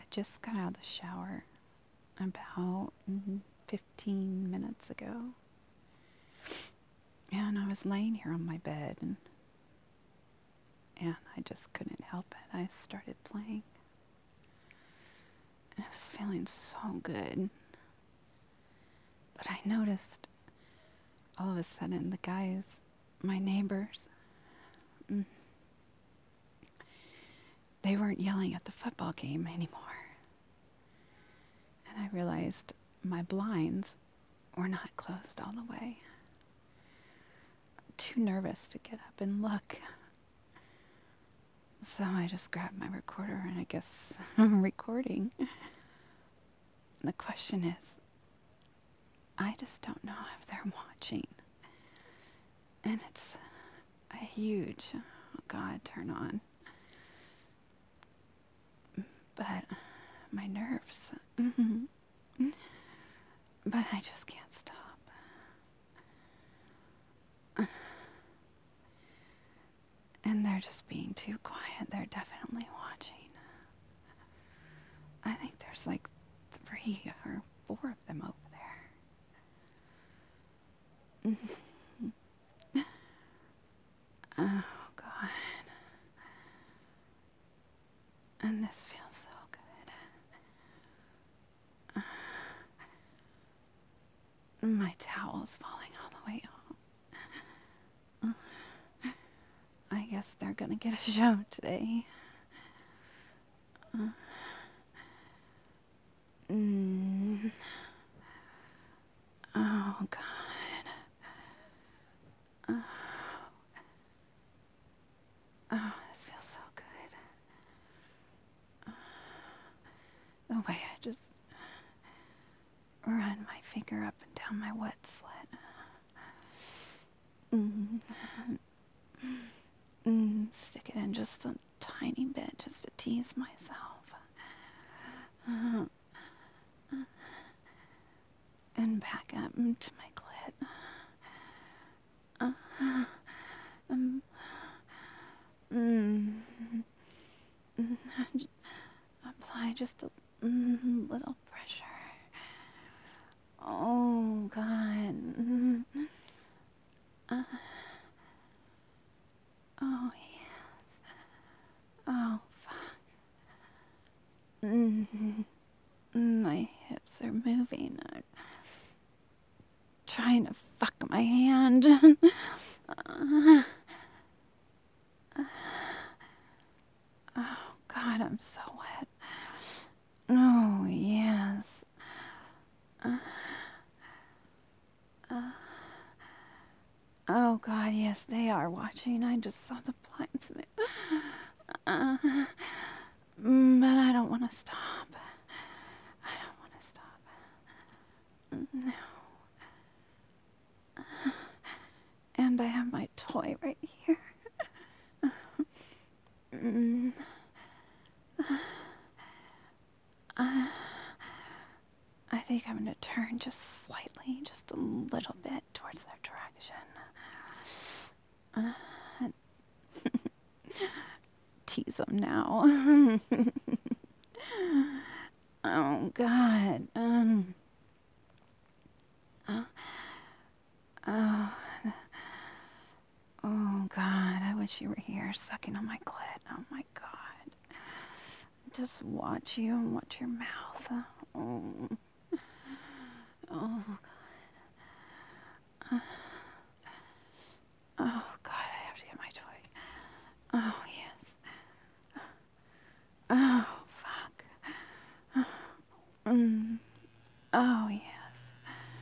just got out of the shower about 15 minutes ago. And I was laying here on my bed and I just couldn't help it. I started playing. And I was feeling so good. But I noticed all of a sudden the guys, my neighbors, they weren't yelling at the football game anymore. And I realized my blinds were not closed all the way. I'm too nervous to get up and look. So I just grabbed my recorder and I guess I'm recording. The question is, I just don't know if they're watching. And it's a huge, oh God, turn on. But my nerves, but I just can't stop. And they're just being too quiet. They're definitely watching. I think there's like 3 or 4 of them over there. Oh, God. And this feels so good. My towel's falling all the way off. I guess they're gonna get a show today. Oh, God. Oh, this feels so good. The way I just run my finger up and down my wet slit. Stick it in just a tiny bit just to tease myself. And back up to my clit. Apply just a little pressure. Oh, God. Oh, yes. Oh, fuck. My hips are moving. I'm trying to fuck my hand. Oh, God, I'm so wet. Oh, yes. Oh, God, yes, they are watching. I just saw the blinds move. But I don't want to stop. I don't want to stop. No. And I have my toy right here. I think I'm going to turn just slightly, just a little bit towards their direction. Tease them now. Oh, God. Oh. Oh, God. I wish you were here sucking on my clit. Oh, my God. Just watch you and watch your mouth. Oh. Oh, God. Oh, God. I have to get my toy. Oh, yes. Oh, fuck. Oh, yes.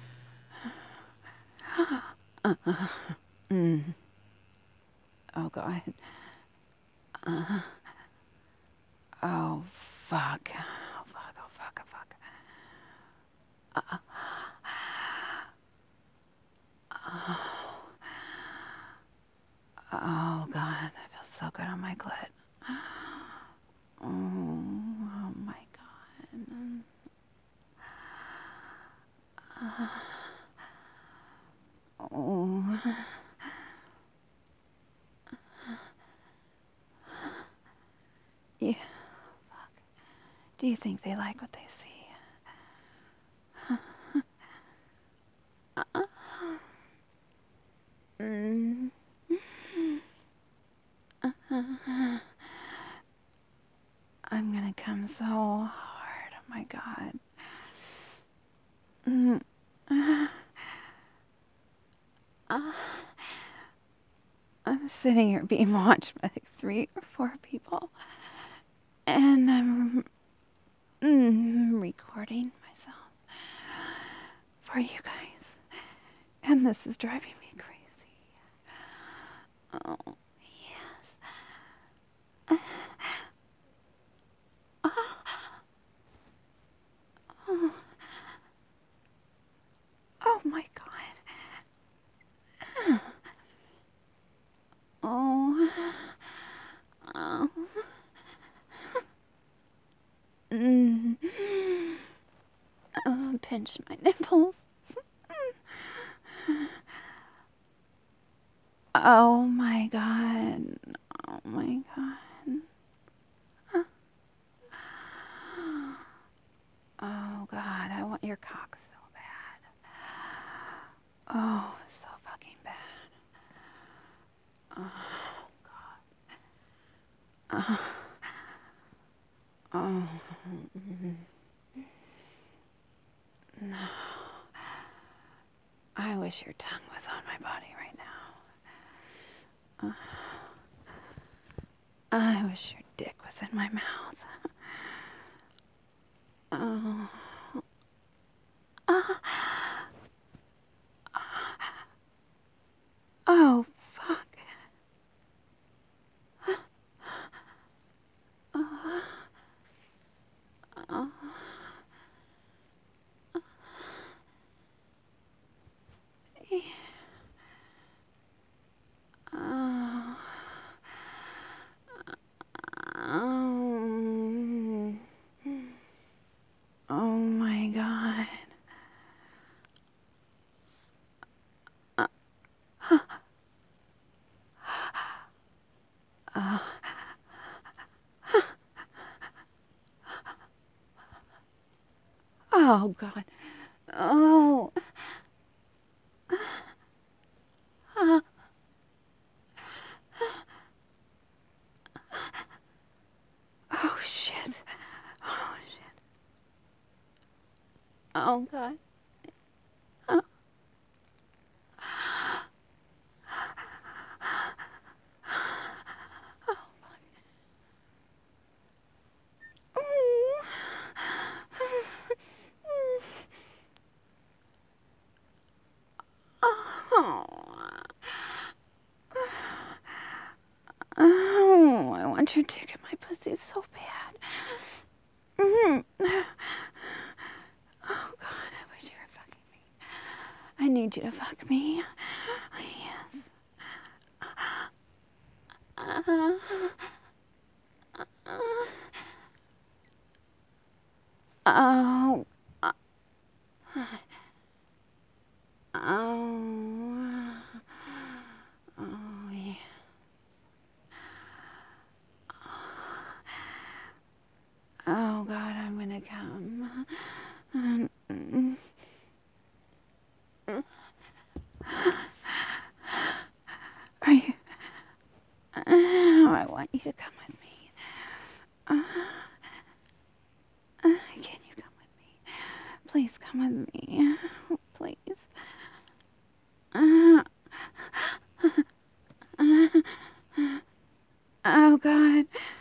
Oh, God. Oh, fuck. Oh, fuck. Oh, fuck. Oh, fuck. Oh, God. That feels so good on my clit. Oh, my God. Oh. Yeah. Fuck. Do you think they like what they see? Mm. I'm gonna come so hard. Oh my God. Mm. I'm sitting here being watched by like 3 or 4 people, and I'm recording myself for you guys, and this is driving me crazy. Oh, yes. Oh, oh my God. Oh. Oh. Mm. Oh, pinch my nipples. Oh my God. Oh my God. Oh God, I want your cock so bad. Oh, so fucking bad. Oh God. Oh. No. I wish your tongue was on my body right now. I wish your dick was in my mouth. Oh. Oh, fuck. Oh. Oh. Oh my God. Oh God. Oh. Oh shit. Oh shit. Oh God. Oh, I want your dick in my pussy so bad. Oh God, I wish you were fucking me. I need you to fuck me. Yes. Oh. Oh. Oh, yeah. Oh God, I'm gonna come. Are you? Oh, I want you to come with me. Can you come with me? Please come with me. Please. Oh God.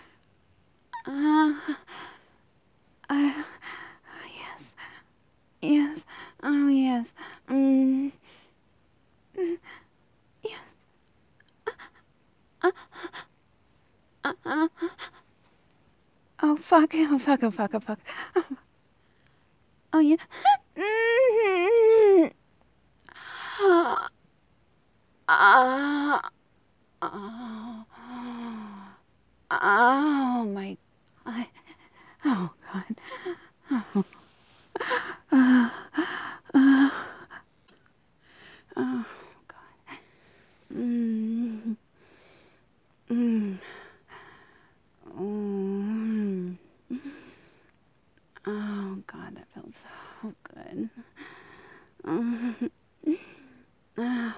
Yes. Yes. Oh yes. Yes. Oh fuck. Oh fuck. Oh fuck. Oh fuck. Oh yeah. Oh, oh my. I, oh God. Oh God. Mm, mm, mm. Oh, God.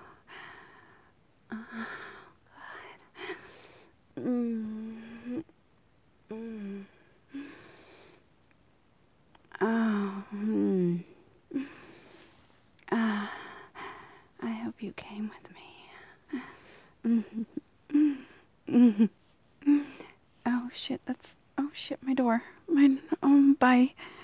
Mm, mm. Oh, ah, I hope you came with me. Oh shit, oh shit, my door. Bye.